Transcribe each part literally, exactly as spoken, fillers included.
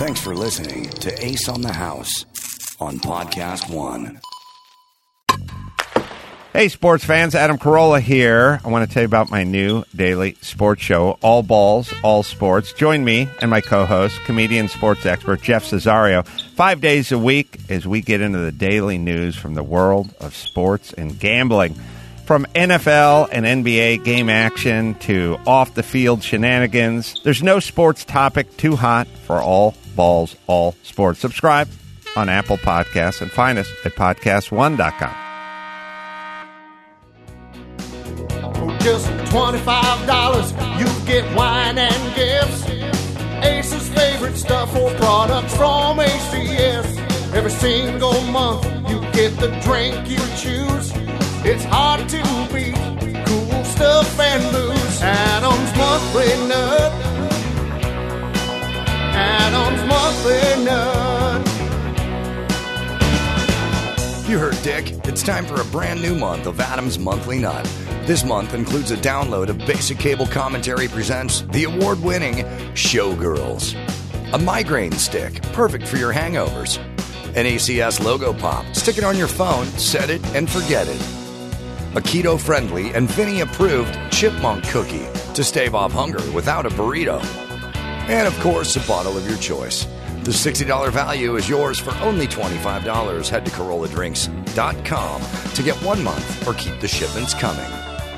Thanks for listening to Ace on the House on Podcast One. Hey, sports fans, Adam Carolla here. I want to tell you about my new daily sports show, All Balls, All Sports. Join me and my co-host, comedian sports expert Jeff Cesario, five days a week as we get into the daily news from the world of sports and gambling. From N F L and N B A game action to off-the-field shenanigans, there's no sports topic too hot for All Balls, All Sports. Subscribe on Apple Podcasts and find us at podcast one dot com. Just twenty-five dollars, you get wine and gifts. Ace's favorite stuff or products from A C S. Every single month, you get the drink you choose. It's hard to beat cool stuff and booze. Adam's Monthly Nut. Adam's Monthly Nut. You heard Dick. It's time for a brand new month of Adam's Monthly Nut. This month includes a download of Basic Cable Commentary presents the award-winning Showgirls. A migraine stick, perfect for your hangovers. An A C S logo pop. Stick it on your phone, set it, and forget it. A keto-friendly and Vinny-approved chipmunk cookie to stave off hunger without a burrito. And, of course, a bottle of your choice. The sixty dollars value is yours for only twenty-five dollars. Head to Carolla Drinks dot com to get one month or keep the shipments coming.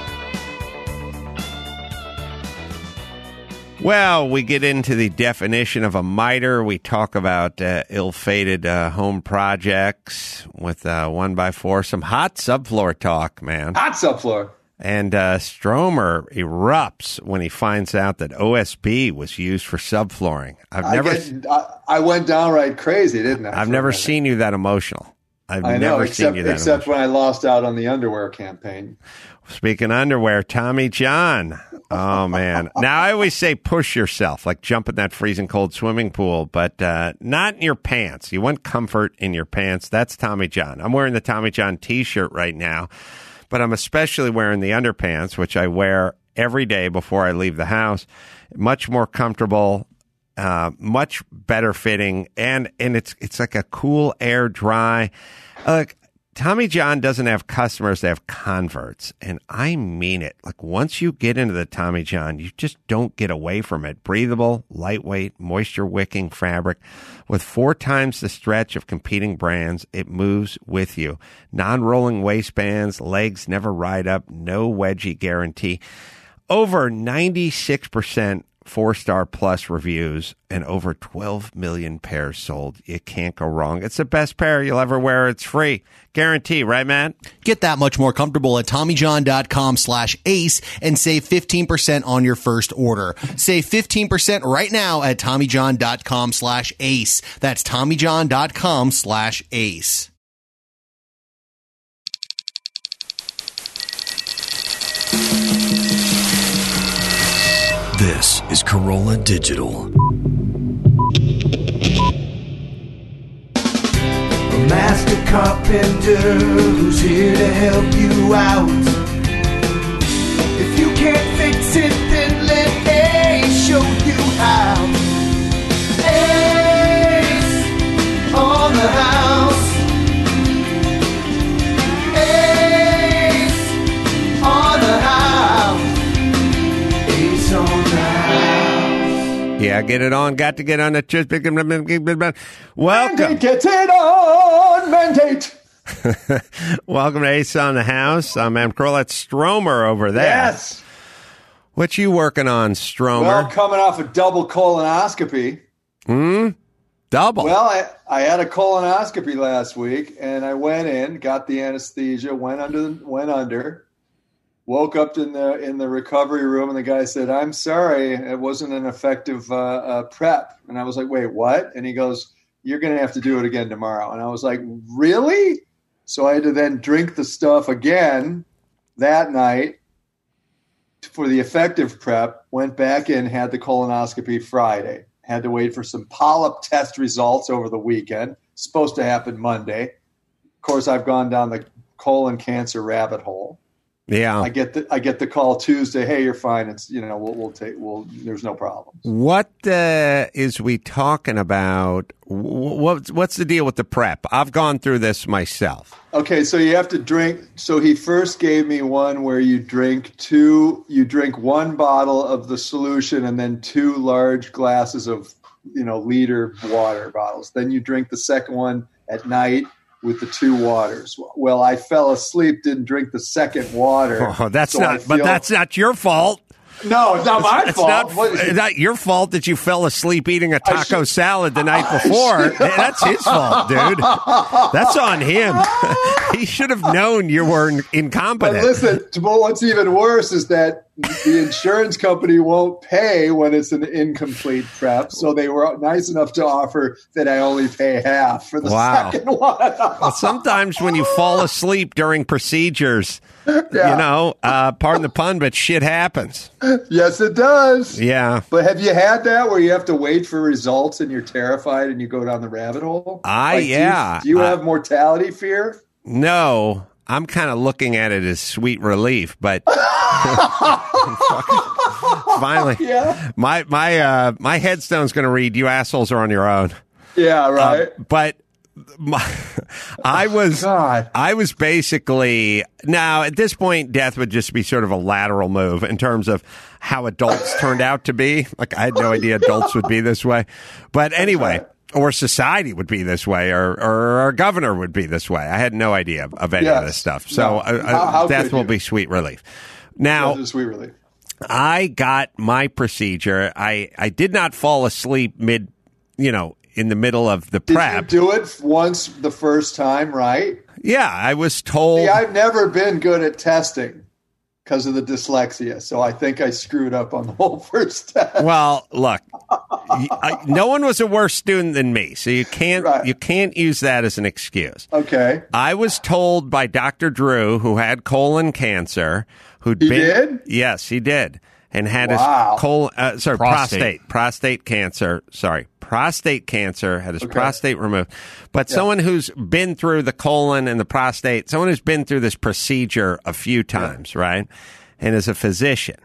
Well, we get into the definition of a miter. We talk about uh, ill-fated uh, home projects with uh, one by four. Some hot subfloor talk, man. Hot subfloor. And uh, Stromer erupts when he finds out that O S B was used for subflooring. I've I never, get, I, I went downright crazy, didn't I? I've never seen you that emotional. I've I never know, except, seen you that except emotional. when I lost out on the underwear campaign. Speaking of underwear, Tommy John. Oh, man. Now, I always say push yourself, like jump in that freezing cold swimming pool, but uh, not in your pants. You want comfort in your pants. That's Tommy John. I'm wearing the Tommy John T-shirt right now, but I'm especially wearing the underpants, which I wear every day before I leave the house. Much more comfortable, uh, much better fitting, and, and it's it's like a cool, air dry. Like, Tommy John doesn't have customers, they have converts, and I mean it. Like, once you get into the Tommy John, you just don't get away from it. Breathable, lightweight, moisture-wicking fabric with four times the stretch of competing brands, it moves with you. Non-rolling waistbands, legs never ride up, no wedgie guarantee. Over ninety-six percent four-star plus reviews and over twelve million pairs sold. You can't go wrong. It's the best pair you'll ever wear. It's free. Guarantee, right, Matt? Get that much more comfortable at TommyJohn.com slash ace and save fifteen percent on your first order. Save fifteen percent right now at TommyJohn.com slash ace. That's TommyJohn.com slash ace. This is Carolla Digital. A master carpenter who's here to help you out. If you can't fix it, then let Ace show you how. Ace on the house. Ace on the house. Ace on the house. Yeah, get it on. Got to get on it. Just welcome. Mandate, get it on, mandate. Welcome to Ace on the House. I'm Adam Carolla. That's Stromer over there. Yes. What you working on, Stromer? Well, coming off a double colonoscopy. Hmm? Double? Well, I, I had a colonoscopy last week, and I went in, got the anesthesia, went under, went under. Woke up in the in the recovery room, and the guy said, "I'm sorry, it wasn't an effective uh, uh, prep." And I was like, "Wait, what?" And he goes, "You're going to have to do it again tomorrow." And I was like, "Really?" So I had to then drink the stuff again that night for the effective prep. Went back in, had the colonoscopy Friday. Had to wait for some polyp test results over the weekend. Supposed to happen Monday. Of course, I've gone down the colon cancer rabbit hole. Yeah. I get the I get the call Tuesday. Hey, you're fine. It's you know we'll we'll take we'll there's no problem. What uh, is we talking about? What what's the deal with the prep? I've gone through this myself. Okay, so you have to drink. So he first gave me one where you drink two. You drink one bottle of the solution and then two large glasses of you know liter water bottles. Then you drink the second one at night with the two waters. Well, I fell asleep, didn't drink the second water. Oh, that's so not, feel, but that's not your fault. No, it's not my it's fault. Not, what, it's not your fault that you fell asleep eating a taco should, salad the night before. That's his fault, dude. That's on him. He should have known you were incompetent. But listen, but what's even worse is that the insurance company won't pay when it's an incomplete prep. So they were nice enough to offer that I only pay half for the wow. second one. Well, sometimes when you fall asleep during procedures, yeah. you know, uh, pardon the pun, but shit happens. Yes, it does. Yeah. But have you had that where you have to wait for results and you're terrified and you go down the rabbit hole? I, like, yeah. Do you, do you I, have mortality fear? No. I'm kind of looking at it as sweet relief, but finally, yeah. my my uh, my headstone's going to read, "You assholes are on your own." Yeah, right. Uh, but my, I was God. I was basically now at this point, death would just be sort of a lateral move in terms of how adults turned out to be. Like I had no idea adults would be this way, but anyway. Or society would be this way, or, or our governor would be this way. I had no idea of any yes. of this stuff. So no. uh, how, how death will you? be sweet relief. Now, sweet relief. I got my procedure. I, I did not fall asleep mid, you know, in the middle of the prep. Did you do it once the first time, right? Yeah, I was told. See, I've never been good at testing because of the dyslexia, so I think I screwed up on the whole first test. Well, look, I, no one was a worse student than me, so you can't right. you can't use that as an excuse. Okay. I was told by Doctor Drew, who had colon cancer, who'd he been did? yes, he did, and had wow. his colon uh, sorry prostate. prostate prostate cancer. Sorry, prostate cancer had his okay. prostate removed. But yeah. someone who's been through the colon and the prostate, someone who's been through this procedure a few times, yeah. right, and is a physician,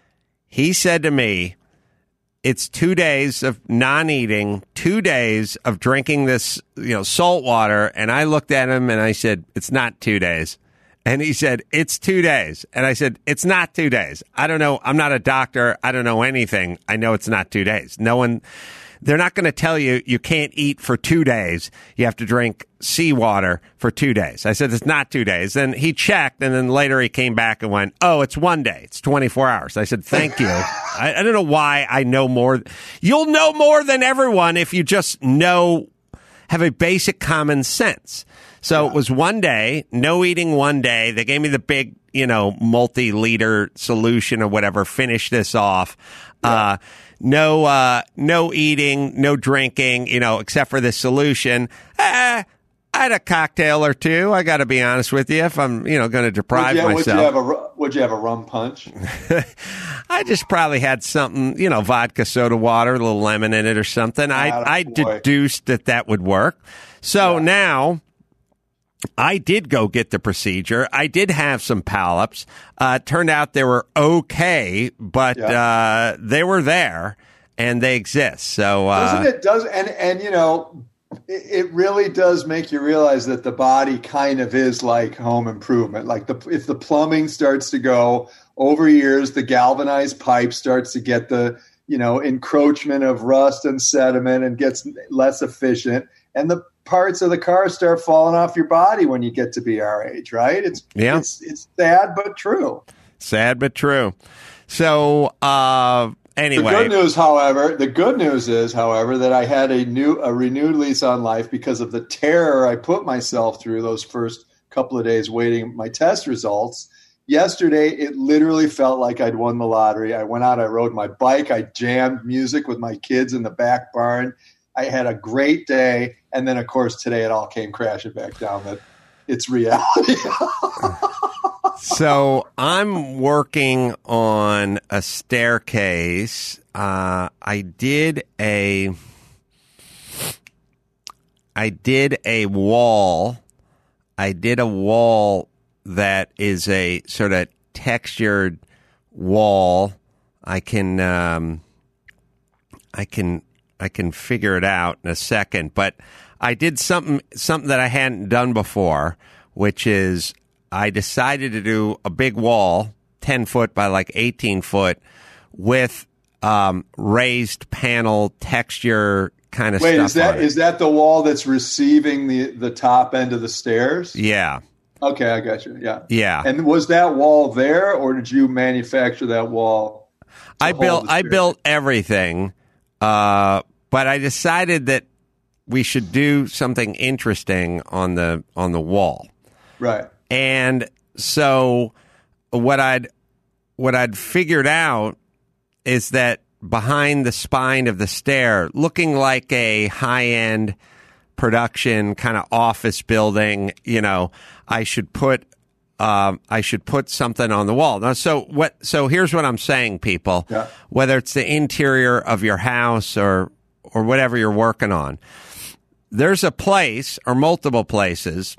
he said to me, it's two days of non-eating, two days of drinking this, you know, salt water. And I looked at him and I said, it's not two days. And he said, it's two days. And I said, it's not two days. I don't know. I'm not a doctor. I don't know anything. I know it's not two days. No one, they're not going to tell you you can't eat for two days. You have to drink seawater for two days. I said, it's not two days. Then he checked, and then later he came back and went, oh, it's one day. It's twenty-four hours. I said, thank you. I, I don't know why I know more. You'll know more than everyone if you just know, have a basic common sense. So yeah. it was one day, no eating one day. They gave me the big, you know, multi-liter solution or whatever, finish this off. Yeah. Uh, no, uh, no eating, no drinking, you know, except for this solution. Eh, I had a cocktail or two. I got to be honest with you. If I'm, you know, going to deprive would you, myself. Would you have a, would you have a rum punch? I just probably had something, you know, vodka, soda water, a little lemon in it or something. I, I deduced that that would work. So yeah. now I did go get the procedure. I did have some polyps. Uh, turned out they were okay, but yeah. uh, they were there and they exist. So uh, doesn't it does and and you know it, it really does make you realize that the body kind of is like home improvement. Like the if the plumbing starts to go over years, the galvanized pipe starts to get the you know encroachment of rust and sediment and gets less efficient, and the parts of the car start falling off your body when you get to be our age, right? It's yeah. it's it's sad but true. Sad but true. So uh, anyway, the good news, however, the good news is, however, that I had a new a renewed lease on life because of the terror I put myself through those first couple of days waiting my test results. Yesterday, it literally felt like I'd won the lottery. I went out, I rode my bike, I jammed music with my kids in the back barn. I had a great day. And then, of course, today it all came crashing back down that it's reality. So I'm working on a staircase. Uh, I did a, I did a wall. I did a wall that is a sort of textured wall. I can um, I can I can figure it out in a second, but I did something something that I hadn't done before, which is I decided to do a big wall, ten foot by like eighteen foot, with um, raised panel texture kind of Wait, stuff. is that on it. is that the wall that's receiving the, the top end of the stairs? Yeah. Okay, I got you. Yeah. Yeah. And was that wall there, or did you manufacture that wall? I built I stairs? built everything, uh, but I decided that we should do something interesting on the on the wall. Right. And so what I'd what I'd figured out is that behind the spine of the stair, looking like a high-end production kind of office building, you know, I should put um, I should put something on the wall. Now, so what? So here's what I'm saying, people. Yeah. Whether it's the interior of your house or or whatever you're working on, there's a place or multiple places,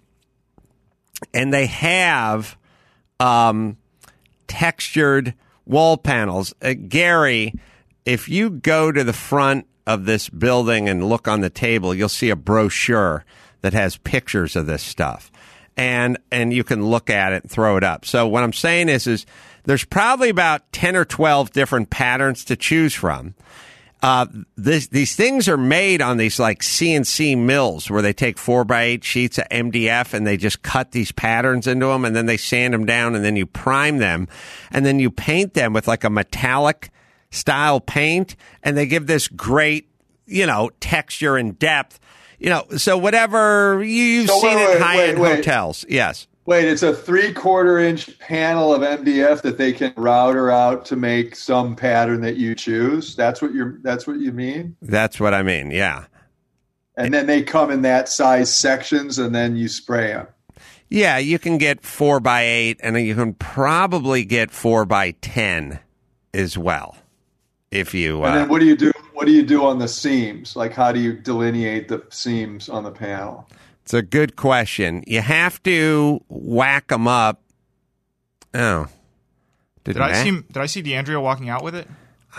and they have um, textured wall panels. Uh, Gary, if you go to the front of this building and look on the table, you'll see a brochure that has pictures of this stuff. And and you can look at it and throw it up. So what I'm saying is, is there's probably about ten or twelve different patterns to choose from. Uh, this, these things are made on these like C N C mills where they take four by eight sheets of M D F and they just cut these patterns into them, and then they sand them down, and then you prime them, and then you paint them with like a metallic style paint, and they give this great, you know, texture and depth. You know, so whatever you've So seen wait, in wait, high-end wait, wait. hotels. Yes. Wait, it's a three-quarter inch panel of M D F that they can router out to make some pattern that you choose. That's what you're. That's what you mean. That's what I mean. Yeah. And then they come in that size sections, and then you spray them. Yeah, you can get four by eight, and then you can probably get four by ten as well. If you. Uh, And then what do you do? What do you do on the seams? Like, how do you delineate the seams on the panel? It's a good question. You have to whack them up. Oh, Did I see Did I see DeAndrea walking out with it?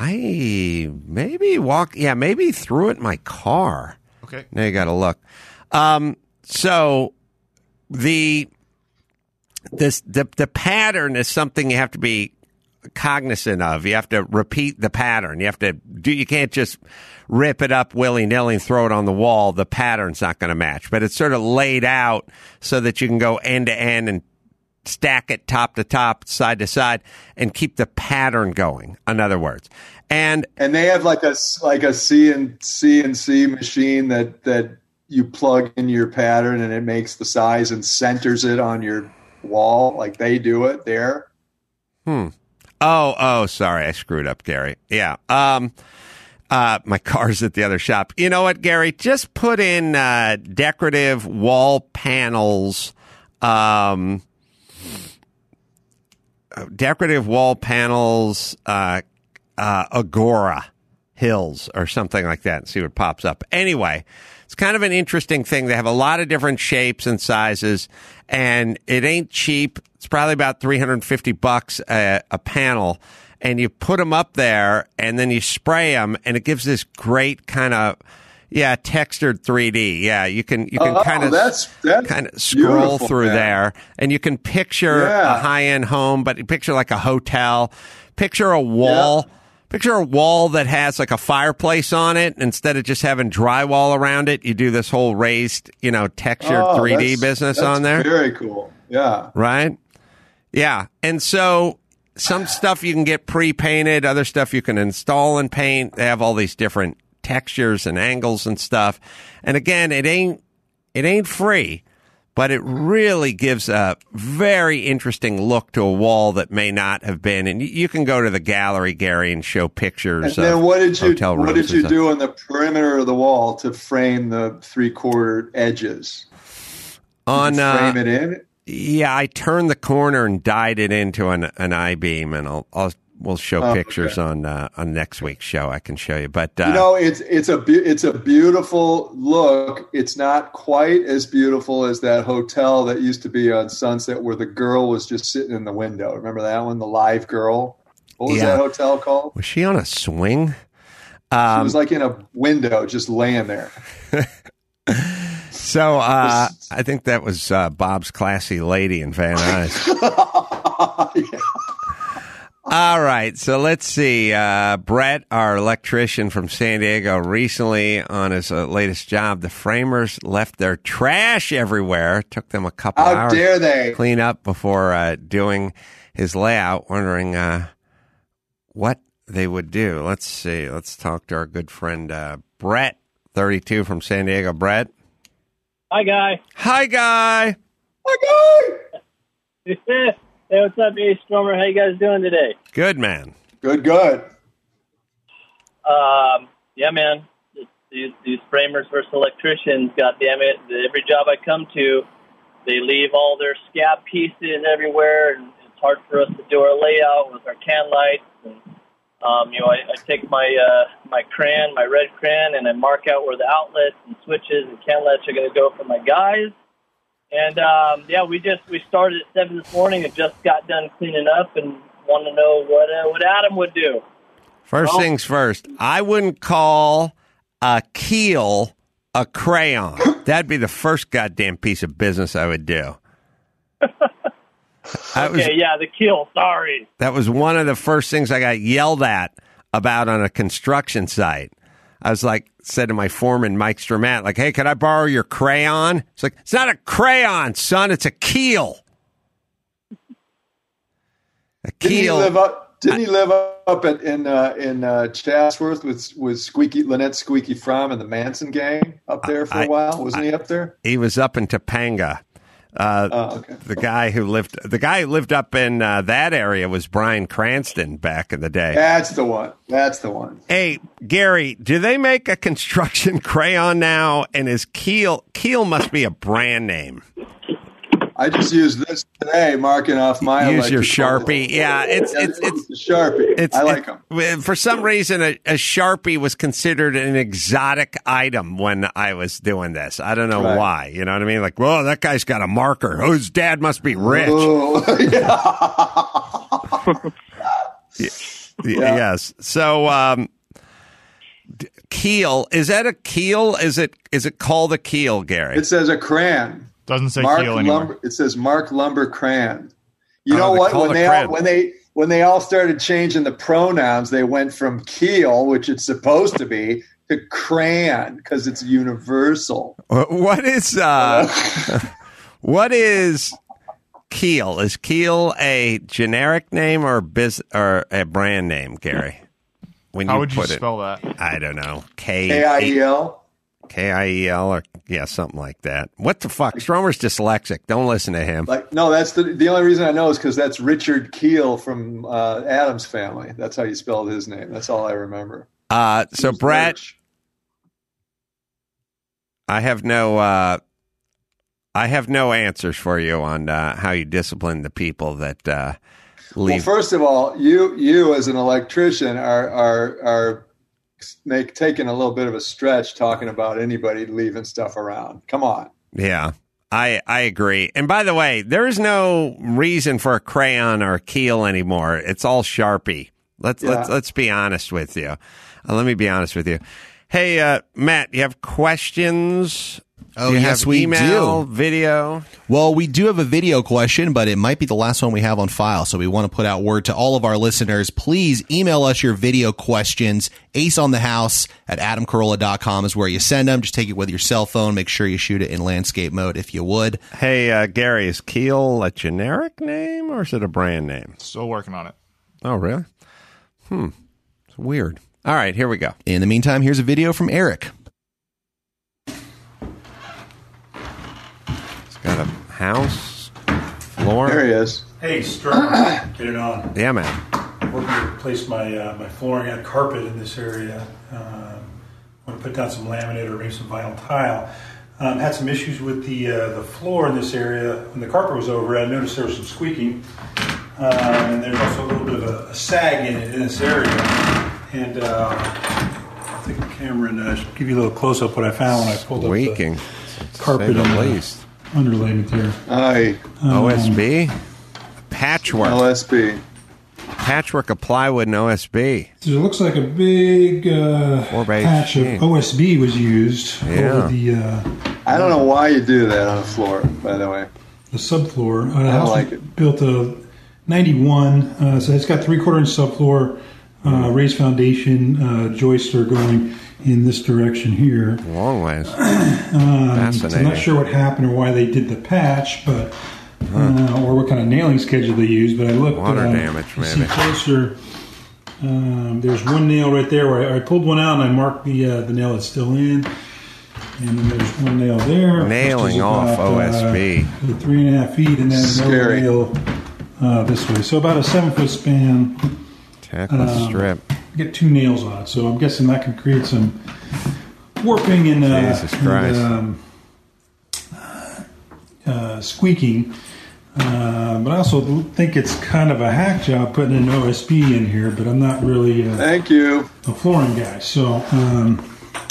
I maybe walk. Yeah, maybe he threw it in my car. Okay. Now you got to look. Um, so the this the the pattern is something you have to be cognizant of. You have to repeat the pattern. You have to do. You can't just rip it up willy nilly and throw it on the wall. The pattern's not going to match. But it's sort of laid out so that you can go end to end and stack it top to top, side to side, and keep the pattern going. In other words, and And they have like a like a C and C and C machine that that you plug in your pattern, and it makes the size and centers it on your wall. Like they do it there. Hmm. Oh, oh, sorry, I screwed up, Gary. Yeah. Um, uh, my car's at the other shop. You know what, Gary? Just put in uh, decorative wall panels, um, decorative wall panels, uh, uh, Agora Hills or something like that, and see what pops up. Anyway, it's kind of an interesting thing. They have a lot of different shapes and sizes, and it ain't cheap. It's probably about three hundred fifty bucks a, a panel, and you put them up there, and then you spray them, and it gives this great kind of, yeah, textured three D. Yeah, you can you can Oh, kind of that's- that's kind of scroll beautiful, through man. there, and you can picture Yeah. a high end home, but you picture like a hotel, picture a wall. Yeah. Picture a wall that has like a fireplace on it. Instead of just having drywall around it, you do this whole raised, you know, textured Oh, three D that's- business that's on there. Very cool. Yeah. Right? Yeah. And so some stuff you can get pre-painted, other stuff you can install and paint. They have all these different textures and angles and stuff. And again, it ain't it ain't free, but it really gives a very interesting look to a wall that may not have been. And you, you can go to the gallery, Gary, and show pictures. And then of what did you hotel what rooms did and you stuff. do on the perimeter of the wall to frame the three quarter edges? Did On you uh, frame it in? Yeah, I turned the corner and dyed it into an an I beam, and I'll I'll we'll show Oh, pictures okay. on uh, on next week's show. I can show you. But uh, You know, it's it's a be- it's a beautiful look. It's not quite as beautiful as that hotel that used to be on Sunset where the girl was just sitting in the window. Remember that one, the live girl? What was Yeah. that hotel called? was she on a swing? She Um, was like in a window, just laying there. so uh, I think that was uh, Bob's Classy Lady in Van Nuys. Yeah. All right, so let's see. Uh, Brett, our electrician from San Diego, recently on his uh, latest job, the framers left their trash everywhere. Took them a couple How hours dare they? to clean up before uh, doing his layout, wondering uh, what they would do. Let's see. Let's talk to our good friend uh, Brett, thirty-two from San Diego. Brett. Hi, Guy. Hi, guy. Hi, guy. Hey, what's up, Ace Stromer? How you guys doing today? Good, man. Good, good. Um, yeah, man. These these framers versus electricians, goddamn it! Every job I come to, they leave all their scab pieces everywhere, and it's hard for us to do our layout with our can lights. And um, you know, I, I take my uh, my crayon, my red crayon, and I mark out where the outlets and switches and can lights are going to go for my guys. And, um, yeah, we just we started at seven this morning and just got done cleaning up and want to know what uh, what Adam would do. First Well- things first, I wouldn't call a keel a crayon. That'd be the first goddamn piece of business I would do. That was, Okay, yeah, the keel, sorry. that was one of the first things I got yelled at about on a construction site. I was like, said to my foreman, Mike Stromat, like, hey, could I borrow your crayon? It's like, it's not a crayon, son. It's a keel. A Didn't he keel. live up? Didn't he live up at, in uh, in uh, Chatsworth with with Squeaky Lynette Squeaky Fromm and the Manson gang up there for a I- while? Wasn't he up there? He was up in Topanga. Uh, Oh, okay. The guy who lived, the guy who lived up in uh, that area was Bryan Cranston back in the day. That's the one. That's the one. Hey, Gary, do they make a construction crayon now? And is Keel, Keel must be a brand name. I just used this today, marking off my. Use your electrical- Sharpie. Yeah, it's, it's, it's, the Sharpie. it's, I like it- them. For some reason, a, a Sharpie was considered an exotic item when I was doing this. I don't know Right. why. You know what I mean? Like, whoa, that guy's got a marker. Oh, his dad must be rich. Oh, yeah. Y- Yes. So, um, d- keel, is that a keel? Is it is it called a keel, Gary? It says a crayon. Doesn't say Mark keel anymore. Lumber. It says Mark Lumber Crayon. You Oh, know they what? call When it they crayon. all, when they when they all started changing the pronouns, they went from keel, which it's supposed to be, to crayon because it's universal. Wh- what is uh, what is keel? Is keel a generic name or biz or a brand name, Gary? When How would you put spell it, that? I don't know. K K I E L. K I E L or yeah, something like that. What the fuck? Stromer's dyslexic. Don't listen to him. Like no, that's the the only reason I know is because that's Richard Keel from uh, Adam's Family. That's how you spelled his name. That's all I remember. Uh, so It was Brett, Lurch. I have no uh, I have no answers for you on uh, how you discipline the people that uh, Well, leave. first of all, you you as an electrician are are are make taking a little bit of a stretch talking about anybody leaving stuff around. Come on. Yeah, I I agree. And by the way, there is no reason for a crayon or a keel anymore. It's all Sharpie. Let's let's Yeah. let's be honest with you. Uh, let me be honest with you. Hey, uh, Matt, you have questions? Oh, Do you yes, have we email, do. video. Well, we do have a video question, but it might be the last one we have on file. So we want to put out word to all of our listeners. Please email us your video questions. Ace on the House at adam carolla dot com is where you send them. Just take it with your cell phone. Make sure you shoot it in landscape mode if you would. Hey, uh, Gary, is Keel a generic name or is it a brand name? Still working on it. Oh, really? Hmm. It's weird. All right, here we go. In the meantime, here's a video from Eric. It's got a house, floor. There he is. Hey, Stromer, get it on. Yeah, man. I'm working to replace my uh, my flooring and carpet in this area. Um, I want to put down some laminate or maybe some vinyl tile. Um, had some issues with the uh, the floor in this area when the carpet was over. I noticed there was some squeaking. uh, and there's also a little bit of a, a sag in it in this area. And uh, I'll take the camera and uh, give you a little close up what I found when I pulled Squeaking. up the carpet at and least the underlayment there. Aye. Um, O S B patchwork. O S B. Patchwork of plywood and O S B. So it looks like a big uh, patch of O S B was used Yeah. over the uh, I don't know why you do that on the floor, by the way. the subfloor. Uh, I the house like was it. Built a ninety-one, uh, so it's got three quarter inch subfloor, uh, raised foundation, uh, joists are going in this direction here. Long ways. Um, Fascinating. so I'm not sure what happened or why they did the patch, but uh, or what kind of nailing schedule they used. But I looked. Water uh, damage, you see maybe. closer. Um, there's one nail right there where I, I pulled one out and I marked the uh, the nail that's still in, and then there's one nail there. Nailing which is off about, O S B. Uh, three and a half feet, and then another Scary. nail uh, this way. So about a seven foot span. Tackle Um, strip. Get two nails on it, so I'm guessing that can create some warping and, uh, Jesus Christ. and um, uh, squeaking. Uh, but I also think it's kind of a hack job putting an O S B in here, but I'm not really uh, Thank you. a flooring guy. So, um,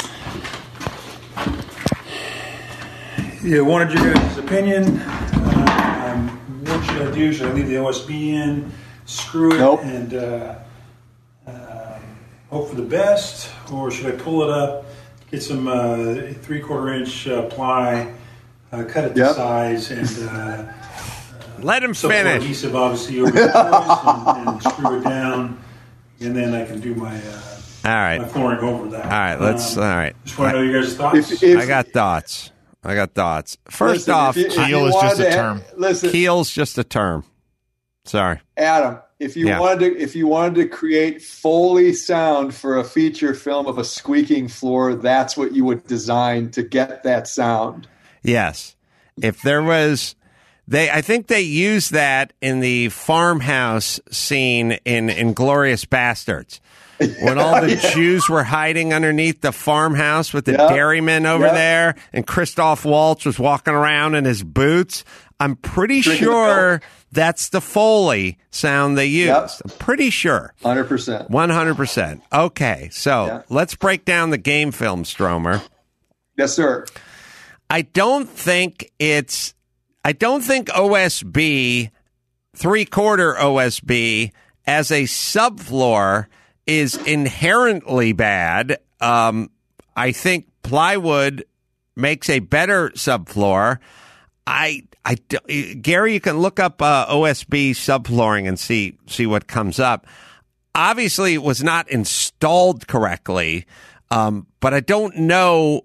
yeah, wanted your guys' opinion. Uh, um, what should I do? Should I leave the O S B in, screw it, Nope. and uh, um, hope for the best, or should I pull it up, get some uh, three-quarter inch uh, ply, uh, cut it to Yep. size, and uh, Let him some finish. adhesive obviously over the joist and, and screw it down, and then I can do my uh, All right. my flooring over that. All right. Let's. Um, All right. Just want to know your guys' thoughts. If, if, I got thoughts. I got thoughts. First listen, off, if you- if keel you is just wanted a to- term. Listen, keel's just a term. Sorry. Adam, if you Yeah. wanted to, if you wanted to create Foley sound for a feature film of a squeaking floor, that's what you would design to get that sound. Yes. If there was, they, I think they used that in the farmhouse scene in Inglourious Bastards. When all the Yeah. Jews were hiding underneath the farmhouse with the Yep. dairymen over Yep. there, and Christoph Waltz was walking around in his boots, I'm pretty Drinking the sure milk. that's the Foley sound they used. Yep. I'm pretty sure. one hundred percent. one hundred percent. Okay, so Yeah. let's break down the game film, Stromer. Yes, sir. I don't think it's, I don't think O S B, three quarter O S B as a subfloor is inherently bad. Um, I think plywood makes a better subfloor. I, I, Gary, you can look up uh, O S B subflooring and see see what comes up. Obviously, it was not installed correctly, um, but I don't know.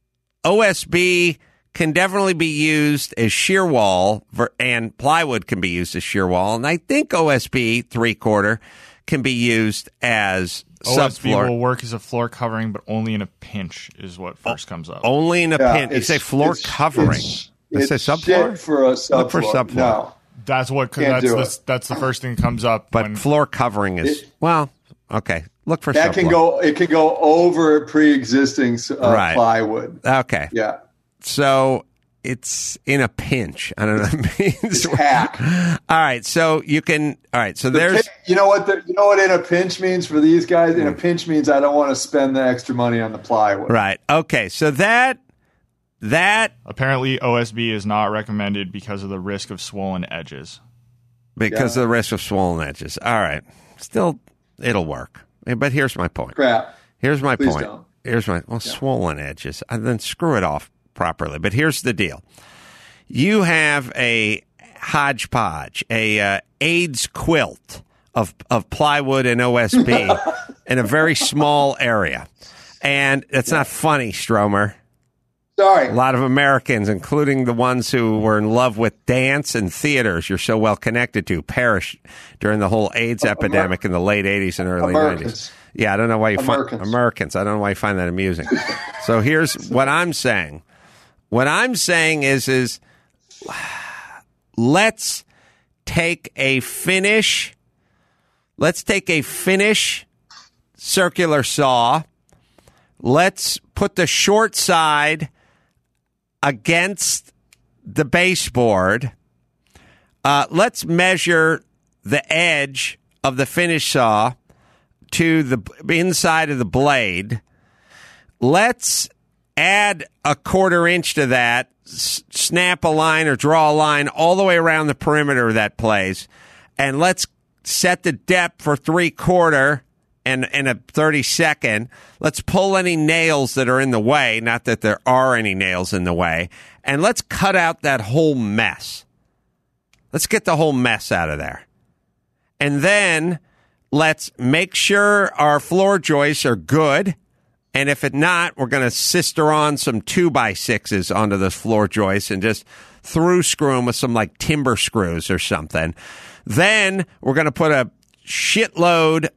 O S B can definitely be used as shear wall, for, and plywood can be used as shear wall, and I think O S B three quarter can be used as O S B subfloor. will work as a floor covering, but only in a pinch is what first comes up. Only in a Yeah, pin. You it's- say floor it's- covering. It's, They say it's subfloor? shit for a subfloor. Look for subfloor. No. That's what Can't that's do the, it. that's the first thing that comes up. But when, floor covering is, It- well, okay. Look for That subfloor. can go. It can go over pre-existing uh, Right. plywood. Okay. Yeah, So it's in a pinch. I don't know what it means. it's hack. All right. So you can, all right. So The there's, pin- you know what? The, you know what? In a pinch means for these guys. Hmm. In a pinch means I don't want to spend the extra money on the plywood. right. Okay. So that, that, apparently, O S B is not recommended because of the risk of swollen edges. because Yeah. of the risk of swollen edges. All right. Still, it'll work. But here's my point. Crap. Here's my Please point. don't. Here's my well, swollen edges, and then screw it off properly. But here's the deal: you have a hodgepodge, a uh, AIDS quilt of of plywood and O S B in a very small area, and it's not funny, Stromer. Sorry. A lot of Americans, including the ones who were in love with dance and theaters you're so well connected to, perished during the whole AIDS epidemic in the late eighties and early Americans. nineties. Yeah, I don't know why you find Americans. Americans. I don't know why you find that amusing. So here's what I'm saying. What I'm saying is, is let's take a finish. Let's take a finish circular saw. Let's put the short side against the baseboard. Uh, let's measure the edge of the finish saw to the inside of the blade. Let's add a quarter inch to that, s- snap a line or draw a line all the way around the perimeter of that place, and let's set the depth for three quarter and, and a thirty second. Let's pull any nails that are in the way, not that there are any nails in the way, and let's cut out that whole mess. Let's get the whole mess out of there. And then let's make sure our floor joists are good. And if it not, we're going to sister on some two by sixes onto the floor joists and just through screw them with some like timber screws or something. Then we're going to put a shitload.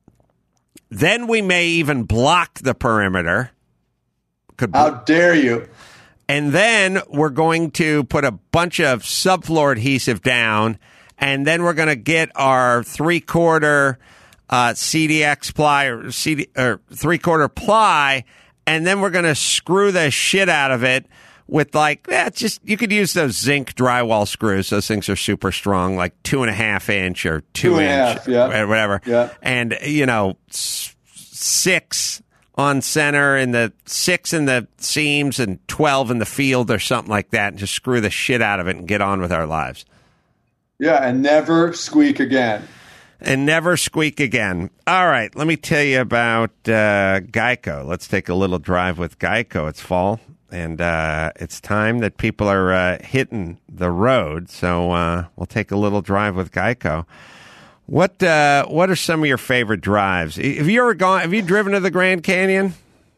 Then we may even block the perimeter. Could How dare you? And then we're going to put a bunch of subfloor adhesive down. And then we're going to get our three quarter Uh, C D X ply or C D or three quarter ply, and then we're gonna screw the shit out of it with like eh, just you could use those zinc drywall screws. Those things are super strong, like two and a half inch or two, Two and a inch, half, yeah. or whatever. Yeah. And you know, s- six on center and the six in the seams and twelve in the field or something like that, and just screw the shit out of it and get on with our lives. Yeah, and never squeak again. And never squeak again. All right, let me tell you about uh, Geico. Let's take a little drive with Geico. It's fall, and uh, it's time that people are uh, hitting the road. So uh, we'll take a little drive with Geico. What uh, What are some of your favorite drives? Have you ever gone? Have you driven to the Grand Canyon?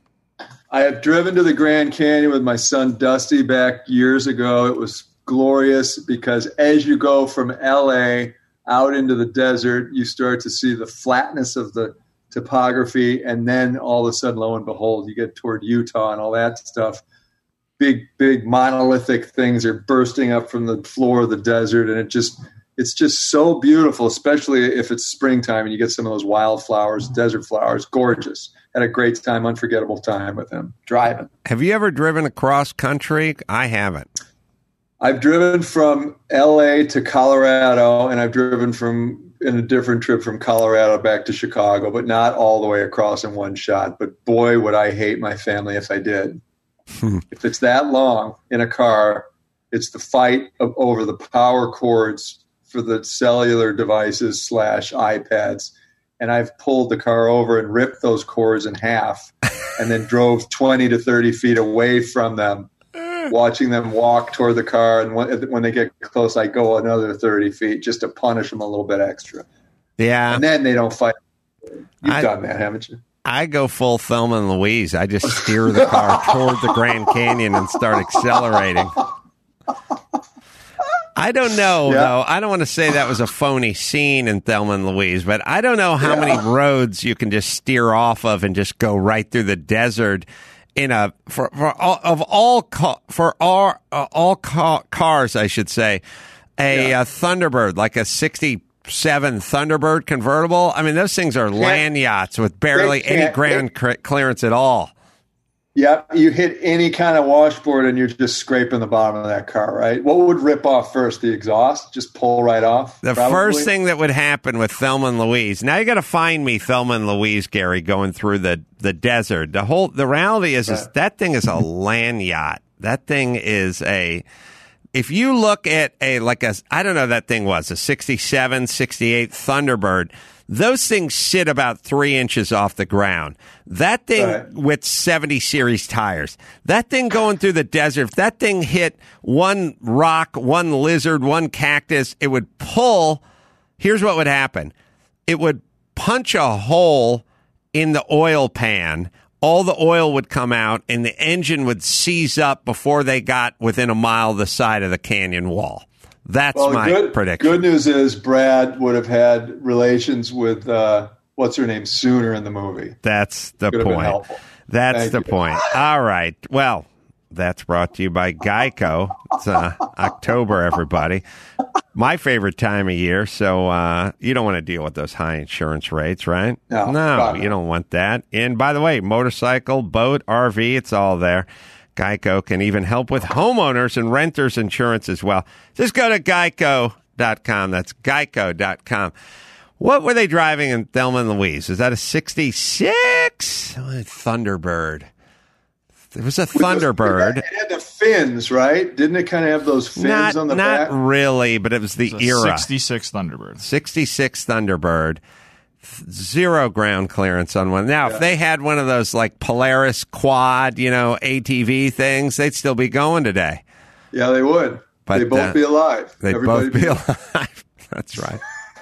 I have driven to the Grand Canyon with my son Dusty back years ago. It was glorious because as you go from L A out into the desert, you start to see the flatness of the topography, and then all of a sudden, lo and behold, you get toward Utah and all that stuff. Big, big monolithic things are bursting up from the floor of the desert, and it just it's just so beautiful, especially if it's springtime and you get some of those wildflowers, desert flowers, gorgeous. Had a great time, unforgettable time with him driving. Have you ever driven across country? I haven't. I've driven from L A to Colorado, and I've driven from in a different trip from Colorado back to Chicago, but not all the way across in one shot. But boy, would I hate my family if I did. If it's that long in a car, it's the fight of, over the power cords for the cellular devices slash iPads. And I've pulled the car over and ripped those cords in half and then drove twenty to thirty feet away from them, watching them walk toward the car, and when, when they get close, I go another thirty feet just to punish them a little bit extra. Yeah. And then they don't fight. You've I, done that, haven't you? I go full Thelma and Louise. I just steer the car toward the Grand Canyon and start accelerating. I don't know, Yeah. though. I don't want to say that was a phony scene in Thelma and Louise, but I don't know how Yeah. many roads you can just steer off of and just go right through the desert in a for for all, of all ca- for all uh, all ca- cars, I should say, a, Yeah. uh Thunderbird, like a sixty-seven Thunderbird convertible. I mean, those things are land yachts with barely they any can't- ground cr- clearance at all. Yeah, you hit any kind of washboard and you're just scraping the bottom of that car, right? What would rip off first? The exhaust? Just pull right off? The probably? first thing that would happen with Thelma and Louise. Now you got to find me Thelma and Louise, Gary, going through the, the desert. The whole the reality is, is Right. that thing is a land yacht. That thing is a. If you look at a like a I don't know that thing was a sixty-seven, sixty-eight Thunderbird. Those things sit about three inches off the ground. That thing Right. with seventy series tires, that thing going through the desert, if that thing hit one rock, one lizard, one cactus, it would pull. Here's what would happen. It would punch a hole in the oil pan. All the oil would come out and the engine would seize up before they got within a mile of the side of the canyon wall. That's Well, my good, prediction. Good news is Brad would have had relations with, uh, what's her name, sooner in the movie. That's the Could have been point. helpful. That's Thank the you. point. All right. Well, that's brought to you by Geico. It's uh, October, everybody. My favorite time of year. So uh, you don't want to deal with those high insurance rates, right? No, no, God, no. you don't want that. And by the way, motorcycle, boat, R V, it's all there. Geico can even help with homeowners and renters insurance as well. Just go to geico dot com. That's geico dot com. What were they driving in Thelma and Louise? Is that a sixty-six? Oh, Thunderbird. There was a Thunderbird. It had the fins, right? Didn't it kind of have those fins not, on the not back? Not really, but it was the It's a era. sixty-six Thunderbird. sixty-six Thunderbird. Zero ground clearance on one. Now, Yeah. if they had one of those like Polaris quad, you know, A T V things, they'd still be going today. Yeah, they would. But, they'd both uh, be alive. They'd Everybody both be alive. That's right.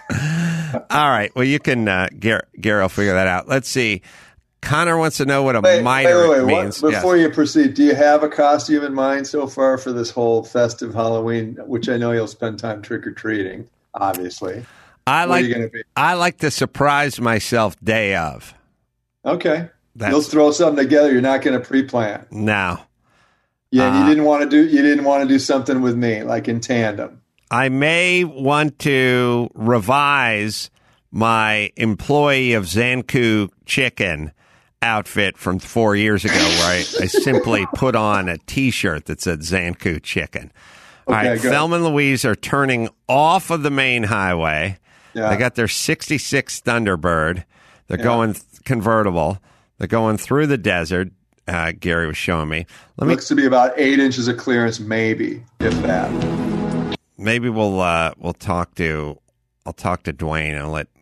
All right. Well, you can, uh, Gary, Gary will figure that out. Let's see. Connor wants to know what a Wait, miter wait, wait, wait. means. What, before Yes. you proceed, do you have a costume in mind so far for this whole festive Halloween, which I know you'll spend time trick-or-treating, obviously? I What like are you gonna be? I like to surprise myself day of. Okay. That's- You'll throw something together. You're not going to pre-plan. No. Yeah, and Uh, you didn't want to do you didn't want to do something with me, like in tandem. I may want to revise my employee of Zanku chicken outfit from four years ago, where I, I simply put on a T-shirt that said Zanku chicken. All Okay, right, good. Thelma and Louise are turning off of the main highway. Yeah. They got their sixty-six Thunderbird. They're going th- convertible. They're going through the desert. Uh, Gary was showing me. Let me Looks to be about eight inches of clearance, maybe, if that. maybe we'll uh, we'll talk to I'll talk to Dwayne and let.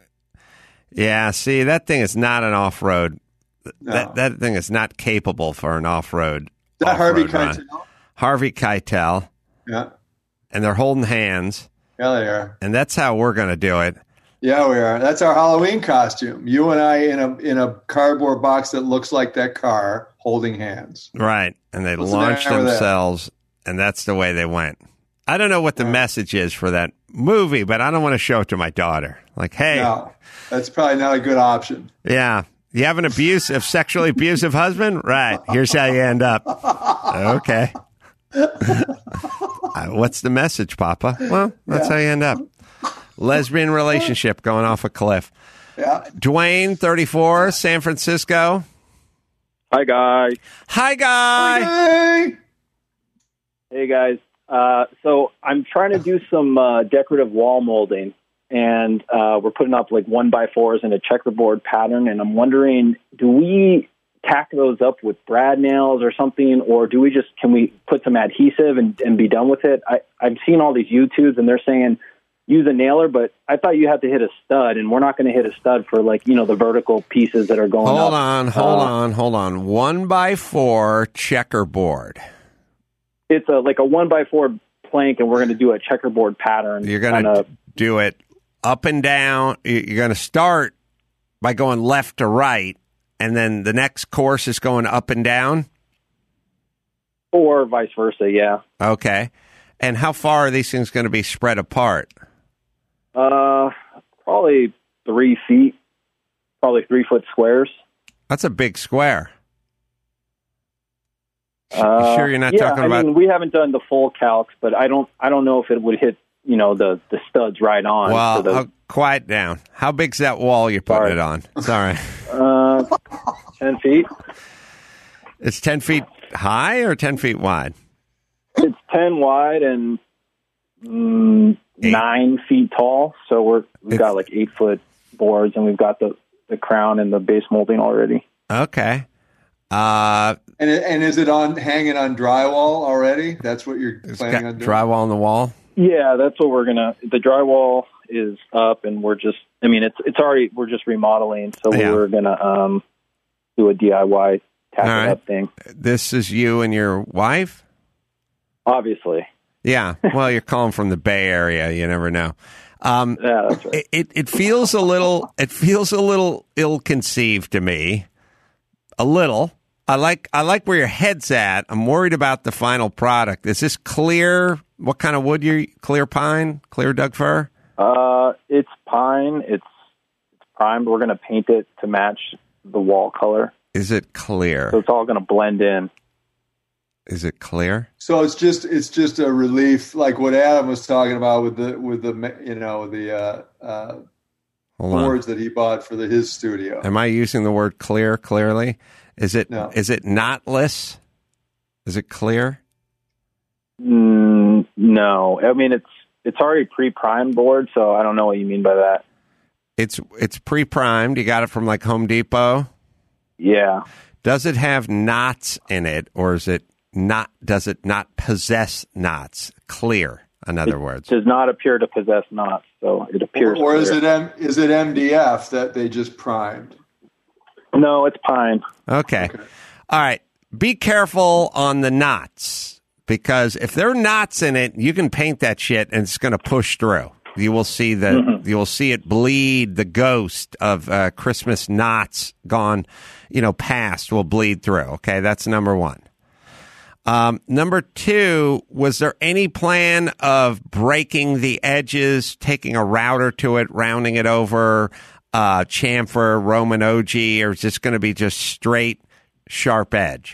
Yeah, see, that thing is not an off road. No. That that thing is not capable for an off road. Is that Harvey Keitel? Harvey Keitel, Yeah. and they're holding hands, Yeah, they are. and that's how we're going to do it. Yeah, we are. That's our Halloween costume. You and I in a in a cardboard box that looks like that car, holding hands. Right. And they What's the launched matter with that? themselves, and that's the way they went. I don't know what the message is for that movie, but I don't want to show it to my daughter. Like, hey, No, that's probably not a good option. yeah, you have an abusive, sexually abusive husband? Right. Here's how you end up. Okay. Uh, What's the message, Papa? Well, that's how you end up. Lesbian relationship going off a cliff. Yeah. Dwayne, thirty-four, San Francisco. Hi, guys. Hi, guy. Hey. Hey, guys. Uh, so I'm trying to do some uh, decorative wall molding, and uh, we're putting up like one by fours in a checkerboard pattern, and I'm wondering, do we tack those up with brad nails or something, or do we just, can we put some adhesive and, and be done with it? I, I've seen all these YouTubes, and they're saying use a nailer, but I thought you had to hit a stud, and we're not going to hit a stud for like, you know, the vertical pieces that are going up. Hold on, hold Uh, on, hold on. One by four checkerboard. It's a like a one by four plank, and we're going to do a checkerboard pattern. You're going on to a- do it up and down. You- You're going to start by going left to right, and then the next course is going up and down. or vice versa. Yeah. Okay. And how far are these things going to be spread apart? Uh, probably three feet, probably three foot squares. That's a big square. Uh, sure you're not yeah, talking I about- mean, we haven't done the full calcs, but I don't, I don't know if it would hit, you know, the, the studs right on. Well, for the, uh, quiet down. How big's that wall you're putting Sorry. it on? Sorry. uh, ten feet. It's ten feet high or ten feet wide? It's ten wide and mm, Eight. nine feet tall. So we're we've It's- got like eight foot boards, and we've got the the crown and the base molding already. Okay. Uh, And it- and is it on hanging on drywall already? That's what you're it's planning got on doing. drywall on the wall. Yeah, that's what we're gonna. The drywall is up, and we're just. I mean, it's it's already. We're just remodeling, so Yeah. we're gonna um do a D I Y tack All it right. up thing. This is you and your wife? Obviously, Yeah. Well, you're calling from the Bay Area. You never know. Um, yeah, that's right. it, it, it feels a little, it feels a little ill-conceived to me. A little. I like, I like where your head's at. I'm worried about the final product. Is this clear? What kind of wood you clear pine? Clear Doug fir? Uh, it's pine. It's it's primed. We're gonna paint it to match the wall color, Is it clear? so it's all gonna blend in. Is it clear? So it's just it's just a relief, like what Adam was talking about with the with the you know the uh, uh, Hold on. boards that he bought for the, his studio. Am I using the word clear clearly? Is it, No. is it knotless? Is it clear? Mm, no, I mean it's it's already pre-primed board, so I don't know what you mean by that. It's it's pre-primed. You got it from like Home Depot? Yeah. Does it have knots in it, or is it not? Does it not possess knots? Clear, in other it words. Does not appear to possess knots, so it appears Or, or is clear. it M, is it M D F that they just primed? No, it's pine. Okay. okay. All right. Be careful on the knots, because if there are knots in it, you can paint that shit and it's going to push through. You will see the mm-hmm. you will see it bleed. The ghost of uh, Christmas knots gone, you know, past will bleed through. Okay, that's number one. Um, number two, was there any plan of breaking the edges, taking a router to it, rounding it over, uh, chamfer, Roman O G, or is this going to be just straight sharp edge?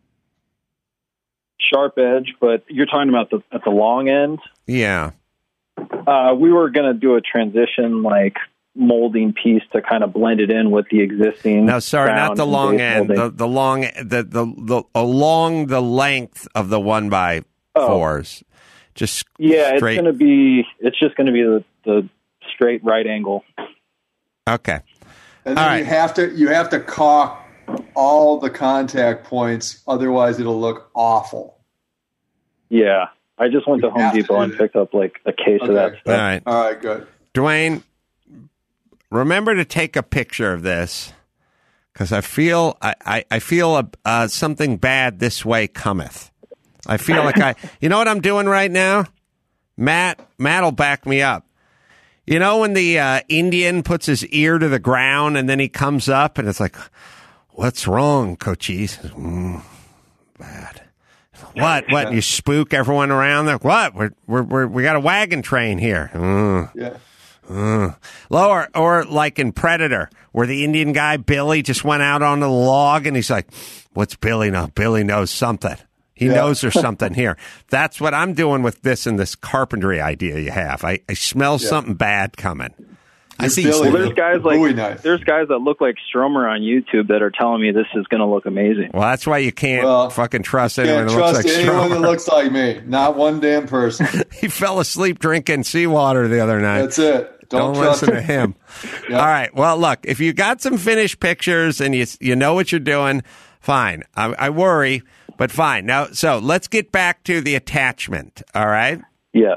Sharp edge, but you're talking about the at the long end. Yeah. Uh, we were going to do a transition, like molding piece to kind of blend it in with the existing. No, sorry, not the long end. The, the long, the, the the along the length of the one by oh. fours. Just yeah, straight. it's going to be. It's just going to be the, the straight right angle. Okay. And then all right. you have to you have to caulk all the contact points, otherwise it'll look awful. Yeah. I just went you to Home Depot and picked up like a case okay. of that stuff. All right. All right, good. Dwayne, remember to take a picture of this, because I feel I, I, I feel a, uh, something bad this way cometh. I feel like I, you know what I'm doing right now? Matt, Matt will back me up. You know when the uh, Indian puts his ear to the ground and then he comes up and it's like, what's wrong, Cochise? Mm, bad. What? What? You spook everyone around there? What? We're, we're, we're, we got a wagon train here. Mm. Yeah. Mm. Lower, or like in Predator, where the Indian guy, Billy, just went out on the log and he's like, what's Billy know? Billy knows something. He yeah. knows there's something here. That's what I'm doing with this and this carpentry idea you have. I, I smell yeah. something bad coming. You're I see. Well, there's guys like knife. there's guys that look like Stromer on YouTube that are telling me this is going to look amazing. Well, that's why you can't well, fucking trust anyone can't that trust looks like anyone Stromer. that looks like me. Not one damn person. He fell asleep drinking seawater the other night. That's it. Don't, Don't trust listen to him. Yep. All right. Well, look, if you got some finished pictures and you you know what you're doing, fine. I, I worry, but fine. Now, so let's get back to the attachment. All right. Yes.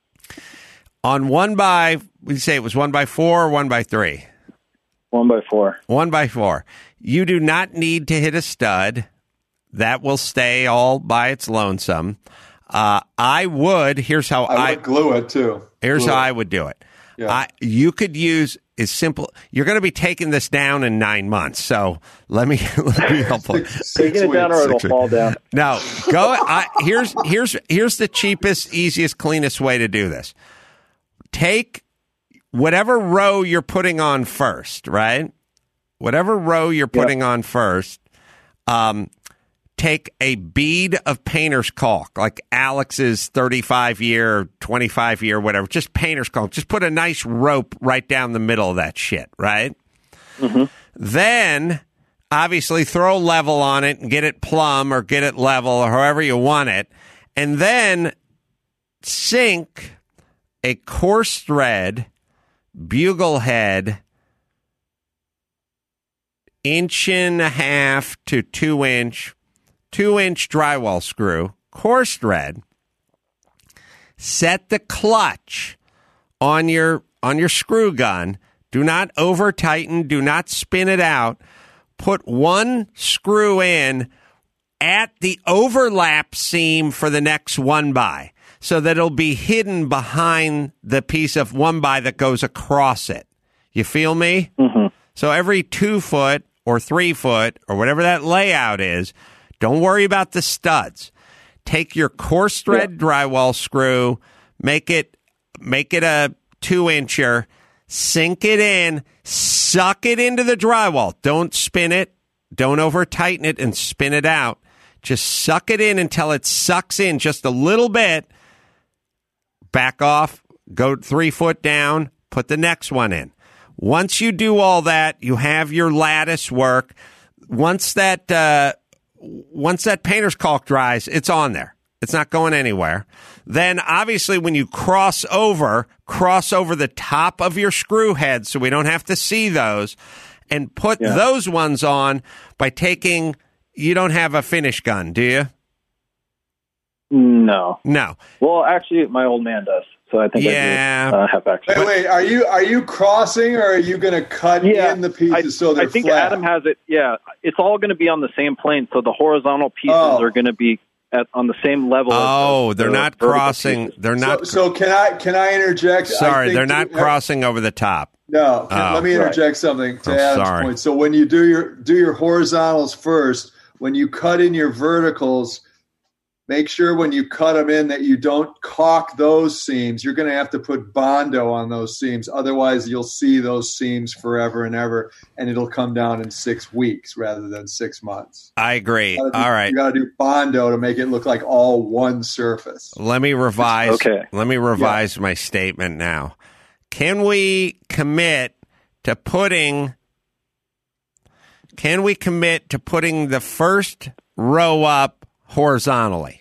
On one by, we say it was one by four or one by three? One by four. One by four. You do not need to hit a stud. That will stay all by its lonesome. Uh, I would, here's how I... I would glue it, too. Here's glue how it. I would do it. Yeah. I, you could use, is simple, you're going to be taking this down in nine months, so let me, let me help you. Taking it down or it'll fall down. No, go, I, here's, here's, here's the cheapest, easiest, cleanest way to do this. Take whatever row you're putting on first, right? Whatever row you're putting yep. on first, um, take a bead of painter's caulk, like Alex's thirty-five year, twenty-five year, whatever, just painter's caulk. Just put a nice rope right down the middle of that shit, right? Mm-hmm. Then, obviously, throw level on it and get it plumb or get it level or however you want it. And then sink a coarse thread, bugle head, inch and a half to two inch, two inch drywall screw, coarse thread. Set the clutch on your on your screw gun. Do not over tighten. Do not spin it out. Put one screw in at the overlap seam for the next one by, so that it'll be hidden behind the piece of one by that goes across it. You feel me? Mm-hmm. So every two foot or three foot or whatever that layout is, don't worry about the studs. Take your coarse thread yeah. drywall screw, make it make it a two incher, sink it in, suck it into the drywall. Don't spin it. Don't over tighten it and spin it out. Just suck it in until it sucks in just a little bit. Back off, go three foot down, put the next one in. Once you do all that, you have your lattice work. Once that uh, once that painter's caulk dries, it's on there. It's not going anywhere. Then, obviously, when you cross over, cross over the top of your screw head so we don't have to see those, and put Yeah. those ones on by taking, you don't have a finish gun, do you? No. No. Well, actually, my old man does. So I think Yeah. I do uh, have access. Wait, wait. Are you are you crossing, or are you going to cut Yeah, in the pieces I, so they're I think flat? Adam has it. Yeah, it's all going to be on the same plane. So the horizontal pieces Oh. are going to be at on the same level. Oh, as they're the not vertical crossing. pieces. They're not. So, so can I can I interject? I sorry, think they're not to- crossing over the top. No, can, Oh. let me interject something to Oh, Adam's sorry. point. So when you do your do your horizontals first, when you cut in your verticals, make sure when you cut them in that you don't caulk those seams. You're going to have to put Bondo on those seams. Otherwise, you'll see those seams forever and ever, and it'll come down in six weeks rather than six months. I agree. You gotta do- All right. You got to do Bondo to make it look like all one surface. Let me revise. Okay. Let me revise my statement now. Can we commit to putting? Can we commit to putting the first row up horizontally?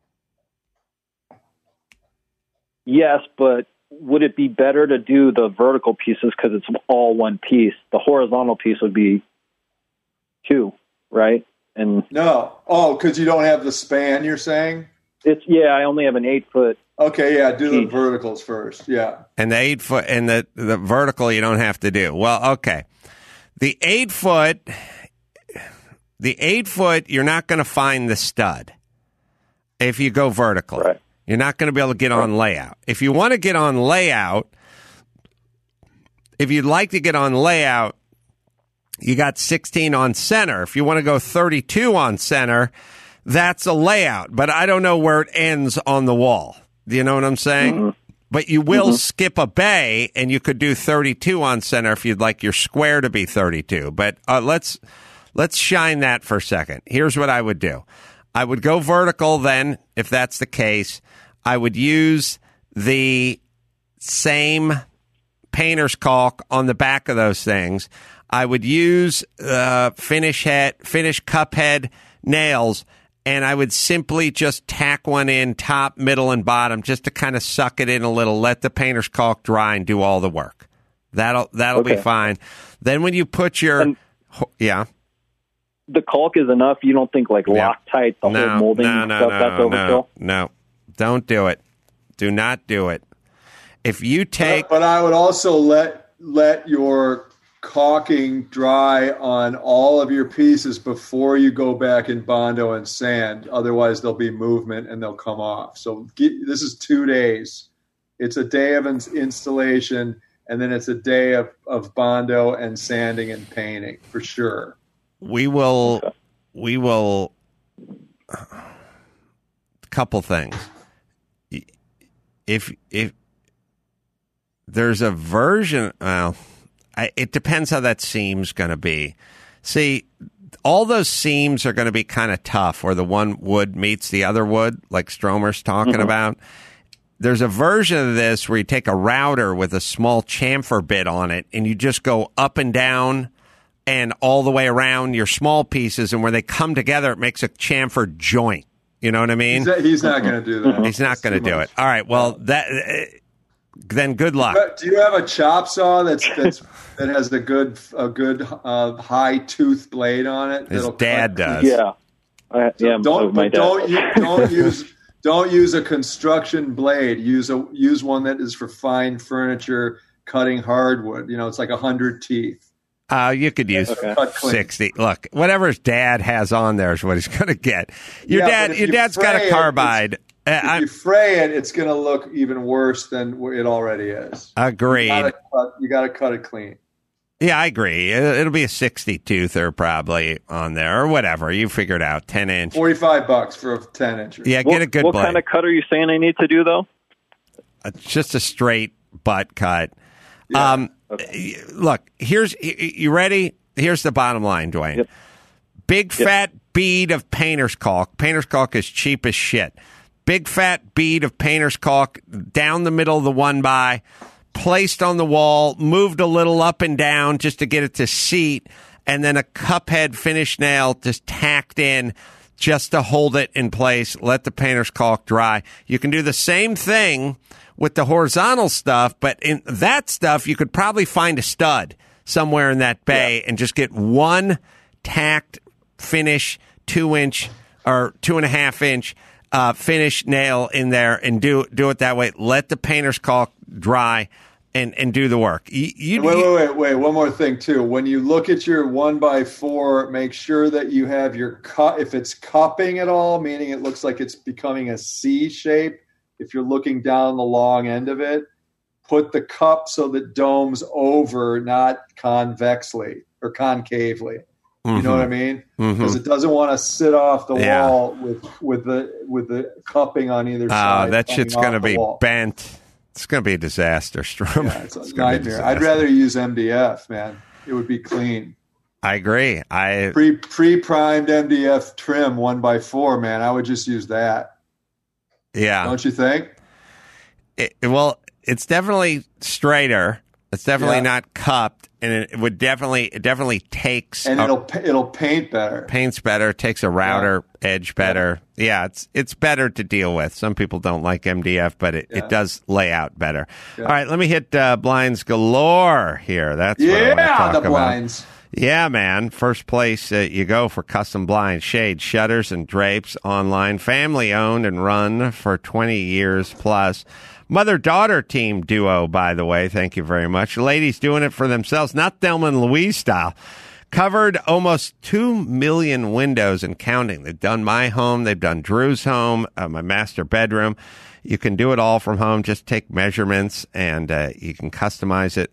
Yes, but would it be better to do the vertical pieces because it's all one piece? The horizontal piece would be two, right? And No. Oh, because you don't have the span, you're saying? it's yeah, I only have an eight foot. Okay, yeah, do the Each. verticals first. Yeah. And the eight foot and the, the vertical you don't have to do. Well, okay. The eight foot, the eight foot, you're not going to find the stud if you go vertically. Right. You're not going to be able to get on layout. If you want to get on layout, if you'd like to get on layout, you got sixteen on center. If you want to go thirty-two on center, that's a layout. But I don't know where it ends on the wall. Do you know what I'm saying? Mm-hmm. But you will skip a bay, and you could do thirty-two on center if you'd like your square to be thirty-two. But uh, let's let's shine that for a second. Here's what I would do. I would go vertical then, if that's the case. I would use the same painter's caulk on the back of those things. I would use uh, finish head, finish cup head nails, and I would simply just tack one in top, middle, and bottom just to kind of suck it in a little, let the painter's caulk dry and do all the work. That'll that'll be Okay. fine. Then when you put your And- yeah. The caulk is enough. You don't think like Yeah. Loctite, the no, whole molding no, no, stuff, no, that's overkill? no, no. Don't do it. Do not do it. If you take But, but I would also let let your caulking dry on all of your pieces before you go back in Bondo and sand. Otherwise, there'll be movement and they'll come off. So get, this is two days. It's a day of ins- installation, and then it's a day of, of Bondo and sanding and painting for sure. we will we will couple things. If if there's a version, well, I, it depends how that seam's going to be. See, all those seams are going to be kind of tough, where the one wood meets the other wood, like Stromer's talking Mm-hmm. about. There's a version of this where you take a router with a small chamfer bit on it, and you just go up and down and all the way around your small pieces, and where they come together, it makes a chamfer joint. You know what I mean? He's, he's not going to do that. He's not That's going to too do much. it. All right. Well, that uh, then good luck. But do you have a chop saw that's that's that has a good a good uh, high tooth blade on it? His that'll dad cut? does. Yeah. I, yeah, Don't my but dad. don't u- don't use don't use a construction blade. Use a use one that is for fine furniture cutting hardwood. You know, it's like a hundred teeth. Uh, you could use Okay. Cut clean. sixty. Look, whatever his dad has on there is what he's going to get. Your Yeah, but dad, if your you dad's got fray a it, carbide. Uh, If I you fray it, it's going to look even worse than it already is. agreed. You gotta cut, you got to cut it clean. Yeah, I agree. It- It'll be a sixty toother probably on there or whatever. You figure it out. Ten inch. Forty-five bucks for a ten incher. Yeah, What, get a good what blade. kind of cut are you saying I need to do though? Uh, just a straight butt cut. Um, y- look, here's y- y- you ready? Here's the bottom line, Dwayne. Yep. Big fat bead of painter's caulk. Painter's caulk is cheap as shit. Big fat bead of painter's caulk down the middle of the one by, placed on the wall, moved a little up and down just to get it to seat, and then a cup head finish nail just tacked in just to hold it in place, let the painter's caulk dry. You can do the same thing with the horizontal stuff, but in that stuff, you could probably find a stud somewhere in that bay yeah. and just get one tacked finish, two inch or two and a half inch uh, finish nail in there and do do it that way. Let the painter's caulk dry and, and do the work. You, you, wait, wait, wait, wait. One more thing too. When you look at your one by four, make sure that you have your cup. If it's cupping at all, meaning it looks like it's becoming a C shape. If you're looking down the long end of it, put the cup so that domes over, not convexly or concavely. You mm-hmm. know what I mean? Because mm-hmm. it doesn't want to sit off the yeah. wall with with the with the cupping on either side. Oh, that shit's going to be wall. bent. It's going to be a disaster, Strom. Yeah, it's a it's nightmare. I'd rather use M D F, man. It would be clean. I agree. I pre pre primed M D F trim one by four, man. I would just use that. Yeah, don't you think? It, well, it's definitely straighter. It's definitely yeah. not cupped, and it would definitely it definitely takes and a, it'll it'll paint better. Paints better, takes a router yeah. edge better. Yeah. yeah, it's it's better to deal with. Some people don't like M D F, but it, yeah. it does lay out better. Yeah. All right, let me hit uh, blinds galore here. That's yeah, what I want to talk the about. blinds. Yeah, man. First place uh, you go for custom blinds, shades, shutters, and drapes online. Family owned and run for twenty years plus. Mother-daughter team duo, by the way. Thank you very much. Ladies doing it for themselves, not Thelma and Louise style. Covered almost two million windows and counting. They've done my home. They've done Drew's home, uh, my master bedroom. You can do it all from home. Just take measurements, and uh, you can customize it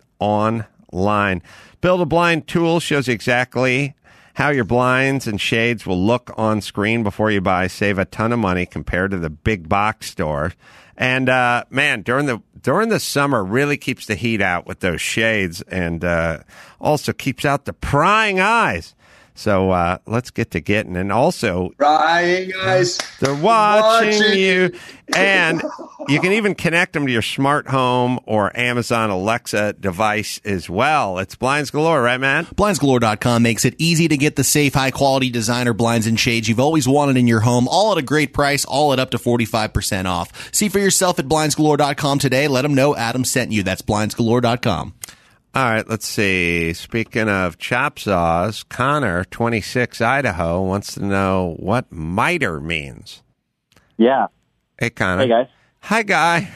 online. Build a Blind tool shows you exactly how your blinds and shades will look on screen before you buy. Save a ton of money compared to the big box store. And, uh, man, during the, during the summer really keeps the heat out with those shades and, uh, also keeps out the prying eyes. So, uh, let's get to getting. And also, prying eyes. They're watching, watching you. And you can even connect them to your smart home or Amazon Alexa device as well. It's Blinds Galore, right, man? Blinds Galore dot com makes it easy to get the safe, high-quality designer blinds and shades you've always wanted in your home, all at a great price, all at up to forty-five percent off. See for yourself at Blinds Galore dot com today. Let them know Adam sent you. That's Blinds Galore dot com. All right, let's see. Speaking of chop saws, Connor, twenty-six, Idaho, wants to know what miter means. Yeah. Hey, Connor. Hey, guys. Hi, guy.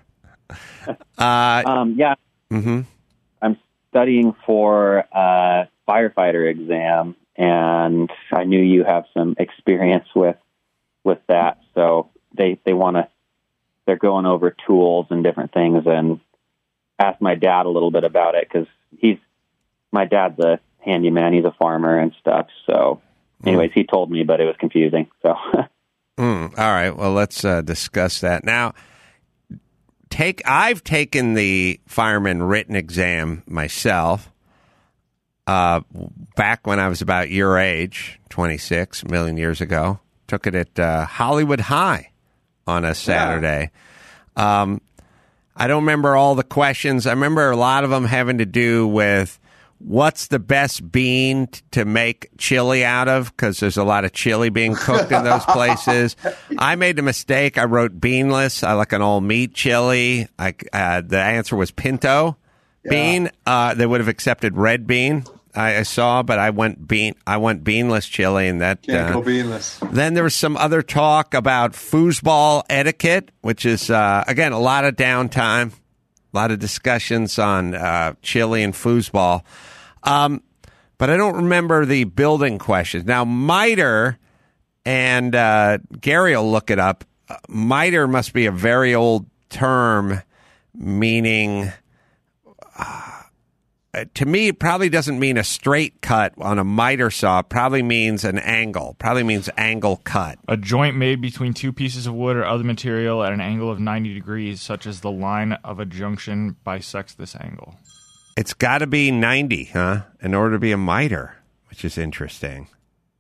uh, um, yeah. Mm-hmm. I'm studying for a firefighter exam, and I knew you have some experience with with that. So they they want to. They're going over tools and different things, and asked my dad a little bit about it because he's my dad's a handyman. He's a farmer and stuff. So, anyways, mm. he told me, but it was confusing. So. Mm, all right. Well, let's uh, discuss that now. Take I've taken the fireman written exam myself. Uh, back when I was about your age, twenty-six, a million years ago. Took it at uh, Hollywood High on a Saturday. Yeah. Um, I don't remember all the questions. I remember a lot of them having to do with what's the best bean t- to make chili out of, because there's a lot of chili being cooked in those places. I made the mistake. I wrote beanless. I like an all-meat chili. I, uh, the answer was pinto yeah. bean. Uh, they would have accepted red bean. I, I saw, but I went bean. I went beanless chili, and that can't uh, go beanless. Then there was some other talk about foosball etiquette, which is uh, again a lot of downtime, a lot of discussions on uh, chili and foosball. Um, but I don't remember the building questions. Now, miter, and uh, Gary will look it up. Uh, miter must be a very old term, meaning. Uh, To me, it probably doesn't mean a straight cut on a miter saw. It probably means an angle. Probably means angle cut. A joint made between two pieces of wood or other material at an angle of ninety degrees, such as the line of a junction bisects this angle. It's got to be ninety, huh? In order to be a miter, which is interesting.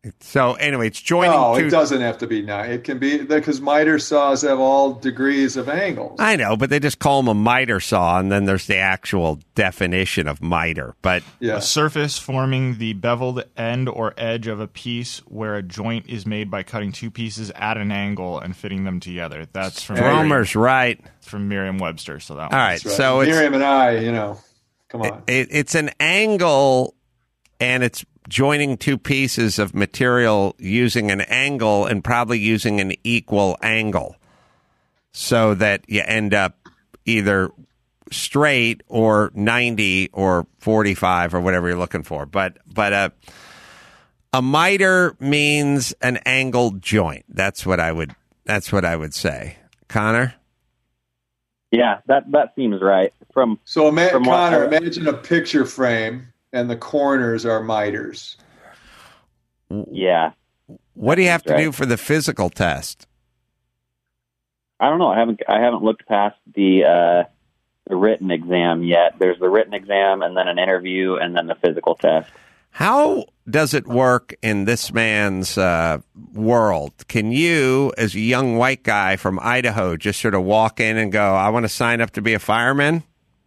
So anyway, it's joining. No, two- it doesn't have to be nine. It can be because miter saws have all degrees of angles. I know, but they just call them a miter saw, and then there's the actual definition of miter. But yeah. A surface forming the beveled end or edge of a piece where a joint is made by cutting two pieces at an angle and fitting them together. That's from Stromer's right. From Merriam-Webster. So that all one. right, right. so it's Miriam and I, you know, come on. It, it's an angle, and it's joining two pieces of material using an angle and probably using an equal angle so that you end up either straight or ninety or forty-five or whatever you're looking for. But but uh, a miter means an angled joint. That's what I would that's what I would say. Connor? Yeah, that that seems right. From So, ima- from Connor, what I- imagine a picture frame, and the corners are miters. Yeah. What do you have to Right. do for the physical test? I don't know. I haven't I haven't looked past the uh, the written exam yet. There's the written exam, and then an interview, and then the physical test. How does it work in this man's uh, world? Can you, as a young white guy from Idaho, just sort of walk in and go, I want to sign up to be a fireman?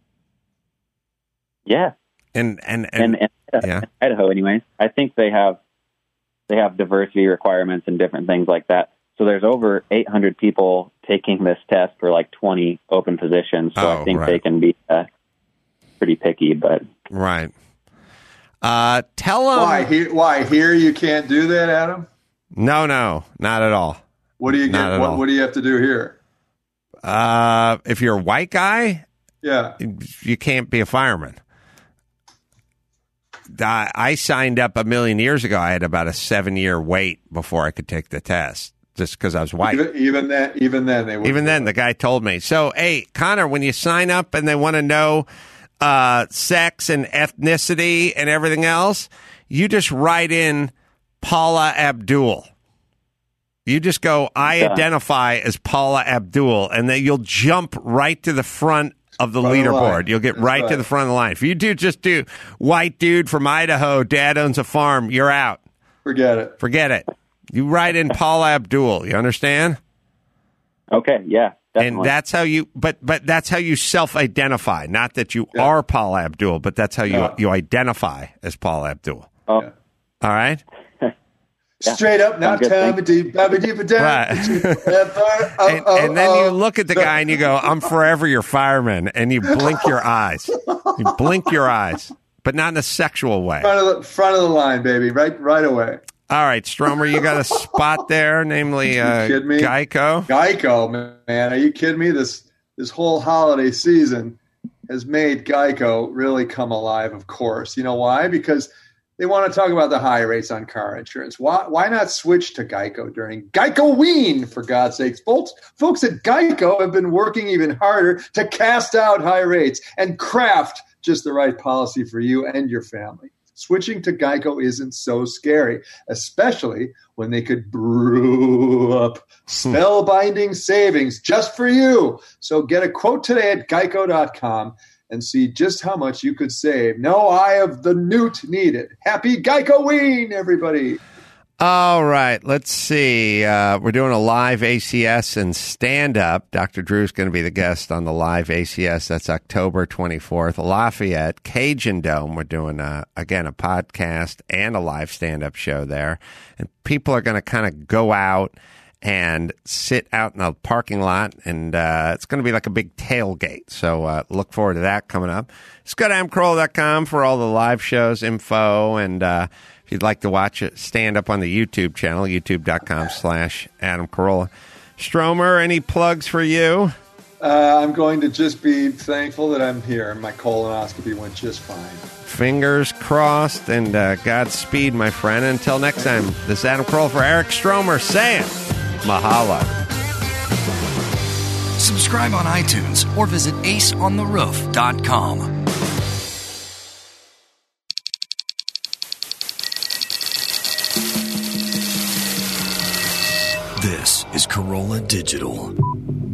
Yeah. And and, and, And, and yeah. Idaho, anyways. I think they have they have diversity requirements and different things like that. So there's over eight hundred people taking this test for like twenty open positions. So Oh, I think right. they can be uh, pretty picky. But Right. Uh, tell them. Why here? Why here? You can't do that, Adam. No, no, not at all. What do you Not get? at What, all. what do you have to do here? Uh, if you're a white guy, Yeah. you can't be a fireman. I, I signed up a million years ago. I had about a seven year wait before I could take the test, just because I was white. Even, even then, even then, they would. Even then, the guy told me. So, hey, Connor, when you sign up and they want to know uh, sex and ethnicity and everything else, you just write in Paula Abdul. You just go, I Yeah. identify as Paula Abdul, and then you'll jump right to the front of the Front of the line. leaderboard. You'll get That's right, to right. the front of the line. If you do just do white dude from Idaho, dad owns a farm, you're out. Forget it. Forget it. You write in Paula Abdul. You understand? okay, yeah, definitely. And that's how you, but but that's how you self-identify. Not that you Yeah. are Paul Abdul, but that's how you Yeah. you identify as Paul Abdul. oh, Yeah. All right. Yeah. Straight up, now Sounds good, time thank deep, babby deep down. Right. Oh, And, oh, and then you oh. look at the guy and you go, "I'm forever your fireman," and you blink your eyes. You blink your eyes, but not in a sexual way. front of the front of the line, baby, right, right away. All right, Stromer, you got a spot there, namely uh, kidding me? Geico. Geico, man, are you kidding me? This this whole holiday season has made Geico really come alive. Of course, you know why? Because they want to talk about the high rates on car insurance. Why, why not switch to Geico during Geico-ween, for God's sakes? Folks, folks at Geico have been working even harder to cast out high rates and craft just the right policy for you and your family. Switching to Geico isn't so scary, especially when they could brew up spellbinding savings just for you. So get a quote today at geico dot com and see just how much you could save. No eye of the newt needed. Happy Geico-ween, everybody. All right, let's see. Uh, we're doing a live A C S and stand-up. Doctor Drew's going to be the guest on the live A C S. That's October twenty-fourth, Lafayette, Cajun Dome. We're doing, uh, again, a podcast and a live stand-up show there. And people are going to kind of go out and sit out in the parking lot, and uh, it's going to be like a big tailgate. So uh, look forward to that coming up. Just go to adam carolla dot com for all the live shows, info, and uh, if you'd like to watch it, stand up on the YouTube channel, youtube dot com slash Adam Carolla. Stromer, any plugs for you? Uh, I'm going to just be thankful that I'm here. My colonoscopy went just fine. Fingers crossed, and uh, Godspeed, my friend. Until next time, this is Adam Carolla for Eric Stromer saying mahalo. Subscribe on iTunes or visit ace on the roof dot com. This is Corolla Digital.